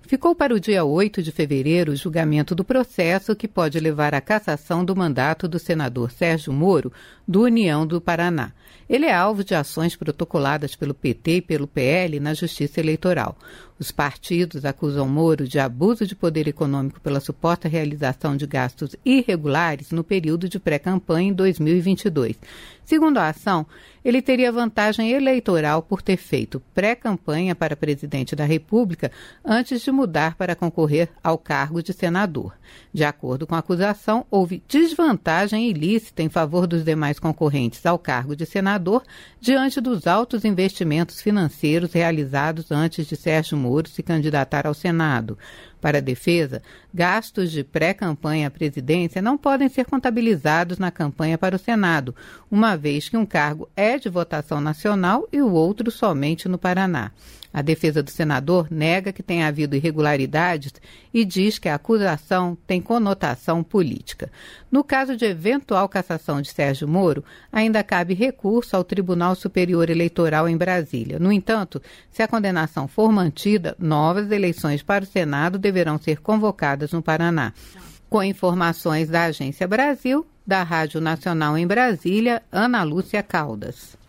Ficou para o dia 8 de fevereiro o julgamento do processo que pode levar à cassação do mandato do senador Sérgio Moro, do União do Paraná. Ele é alvo de ações protocoladas pelo PT e pelo PL na Justiça Eleitoral. Os partidos acusam Moro de abuso de poder econômico pela suposta realização de gastos irregulares no período de pré-campanha em 2022. Segundo a ação, ele teria vantagem eleitoral por ter feito pré-campanha para presidente da República antes de mudar para concorrer ao cargo de senador. De acordo com a acusação, houve desvantagem ilícita em favor dos demais concorrentes ao cargo de senador diante dos altos investimentos financeiros realizados antes de Sérgio Moro se candidatar ao Senado. Para a defesa, gastos de pré-campanha à presidência não podem ser contabilizados na campanha para o Senado, uma vez que um cargo é de votação nacional e o outro somente no Paraná. A defesa do senador nega que tenha havido irregularidades e diz que a acusação tem conotação política. No caso de eventual cassação de Sérgio Moro, ainda cabe recurso ao Tribunal Superior Eleitoral em Brasília. No entanto, se a condenação for mantida, novas eleições para o Senado deverão ser convocadas no Paraná. Com informações da Agência Brasil, da Rádio Nacional em Brasília, Ana Lúcia Caldas.